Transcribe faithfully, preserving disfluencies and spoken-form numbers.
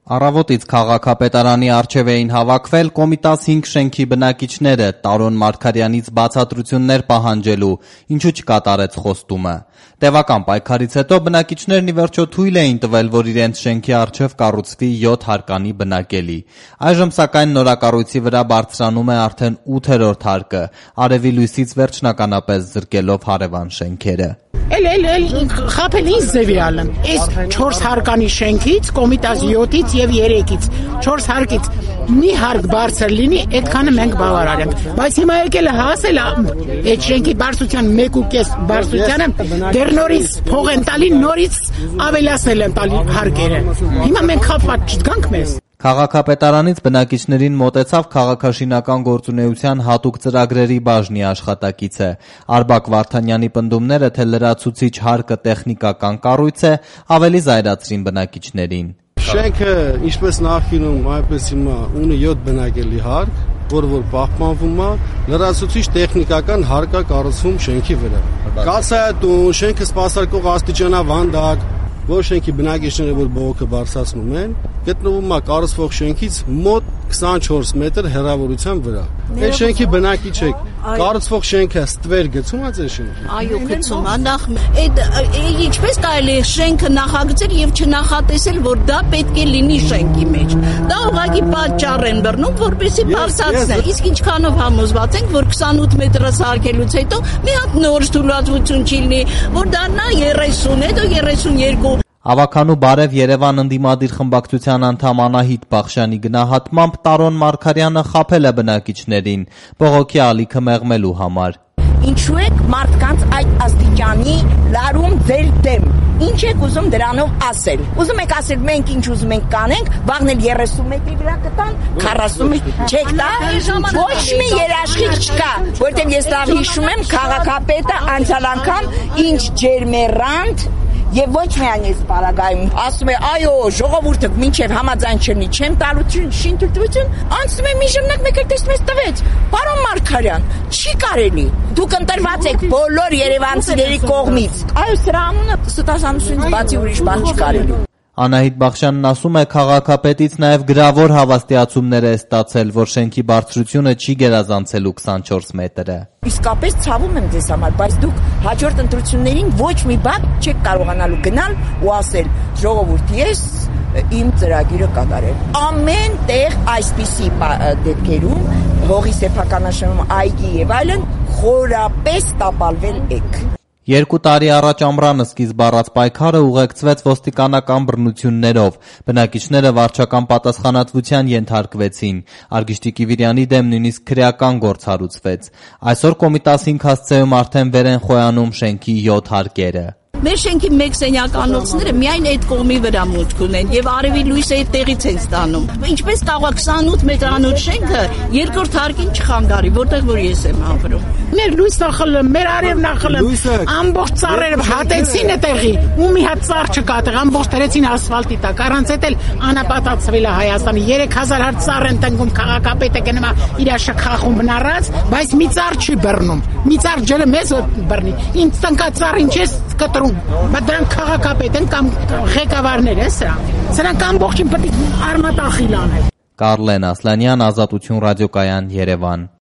Առավոտից քաղաքապետարանի առջև էին հավաքվել Կոմիտաս հինգ շենքի բնակիչները Տարոն Մարգարյանից բացատրություններ պահանջելու, ինչու չկատարեց խոստումը։ Տևական պայքարից հետո բնակիչներն ի վերջո թույլ էին տվել, որ իրենց շենքի առջև կառուցվի յոթ հարկանի բնակելի։ Այժմ սակայն նորակառույցի վրա բարձրանում է արդեն ութերորդ հարկը, արևի լույսից վերջնականապես զրկելով հարևան շենքերը։ Էլ էլ էլ խափել ինձ ձևի ալեմ։ Այս չորս հարկանի շենքից, Կոմիտաս յոթից եւ երեքից, չորս հարկից մի հարկ բարձր լինի, այդքանը մենք բավարար ենք։ Բայց հիմա եկել է հասել այդ շենքի բարձրության մեկ ու կես բարձրությանը, դեռ նորից փող են տալի, նորից ավելացնել են տալի հարկերը։ Հիմա մենք խափված չգանք մեզ։ Քաղաքապետարանից բնակիչներին մոտեցավ քաղաքաշինական գործունեության հատուկ ծրագրերի բաժնի աշխատակիցը։ Արբակ Վարդանյանի պնդումները, թե լրացուցիչ հարկը տեխնիկական կառույց է, ավելի զայրացրին բնակիչներին։ Շենքը, ինչպես նախկինում, այնպես հիմա ունի յոթ բնակելի հարկ, որը որ պահպանվում է, լրացուցիչ տեխնիկական հարկ է կառուցվում շենքի վրա։ Կաթսայատուն, շենքը սպասարկող աստիճանավանդակ, որ շենքի բնակիչները, որ բողոքը բարձրացնում են, գտնվում է կառուցվող շենքից մոտ քսանչորս մետր հեռավորության վրա։ Այդ շենքի բնակիչ եք, կառուցվող շենքը ստվեր գցում է ձեր շենքի։ Այո, գցում է, նախ այդ ինչպես կարելի է շենքը նախագծել եւ չնախատեսել, որ դա պետք է լինի շենքի մեջ։ Դա ուղղակի պատճառ են բռնում, որպեսզի բարձրացնեն։ Իսկ ինչքանով համոզված ենք, որ քսանութ մետրը սարքելուց հետո մի հատ նոր թույլատվություն չի լինի, որ դառնա երեսուն, հետո երեսունյերկու։ Ավականու Բարև Երևան ընդդիմադիր խմբակցության անդամ Անահիտ Բախշյանի գնահատմամբ Տարոն Մարգարյանը խաբել է բնակիչներին բողոքի ալիքը մեղմելու համար։ Ինչու եք մարդկանց այդ աստիճանի լարում ձեր դեմ։ Ինչ եք ուզում դրանով ասել։ Ուզում եք ասել մենք ինչ ուզում ենք կանենք, վաղն էլ երեսուն մետրի վրա կտան, քառասուն չեք տա։ Ոչ մի երաշխիք չկա, որտեղ ես լավ հիշում եմ քաղաքապետը անցյալ անգամ ինչ ջերմերանտ Եվ ոչ միայն այս պարագայում ասում է, այո, ժողովուրդը մինչև համաձայն չլինի, չեմ տալու շինթույլտվություն, անցնում է մի ժամանակ մեկ էլ տեսնում ես տվեց։ Պարոն Մարգարյան, չի կարելի։ Դուք ընտրված եք բոլոր երևանցիների կողմից։ Այո, սրա անունը ստասանությունից բացի ուրիշ բան չի կարելի։ Անահիտ Բախշյանն ասում է, քաղաքապետից նաև գրավոր հավաստիացումներ է ստացել, որ շենքի բարձրությունը չի գերազանցելու քսանչորս մետրը։ Իսկապես ցավում եմ ձեզ համար, բայց դուք հաջորդ ընտրություններին ոչ մի բան չեք կարողանալու գնալ ու ասել ժողովուրդ, ես իմ ծրագիրը կատարել։ Ամեն տեղ այսպիսի դեպքերում հողի սեփականաշրջանում այգի եւ այլն խորապես տապալվել եք։ Երկու տարի առաջ ամռանը սկիզբ առած պայքարը ուղեկցվեց ոստիկանական բռնություններով, բնակիչները վարչական պատասխանատվության ենթարկվեցին, Արգիշտի Կիվիրյանի դեմ նույնիսկ քրեական գործ հարուցվեց։ Այսօր Կոմիտաս հինգ հասցեում արդեն վեր են խոյանում շենքի յոթ հարկերը։ Մեր շենքի մեկ սենյականոցները միայն այդ կողմի վրա մուտք ունեն եւ արևի լույսը այդ տեղից են ստանում։ Ինչպես կարող է քսանութ մետրանոց շենքը երկրորդ հարկին չխանգարի, որտեղ որ ես եմ ապրում։ Մեր լույսն ախլը, մեր արևն ախլը, ամբողջ ծառերը հատեցին այդտեղի, ու մի հատ ծառ չկա, այդտեղ ամբողջ դրեցին ասֆալտի տակ, առանց այդ էլ անապատացվել է Հայաստանը։ երեք հազար հատ ծառ են տնկում, քաղաքապետը գնում է իր շքախում բնառած, բայց մի ծառ չի բռնում։ Մի ծառ ջրը մեզ բռնի։ Ինձ տնկա ծառ ինչ ես կտրում։ Բայց դրանք քաղաքապետ են կամ ղեկավարներ են սրանք։ Սրանք ամբողջին պետք է արմատախիլ անել։ Կարլեն Ասլանյան, Ազատություն ռադիոկայան, Երևան։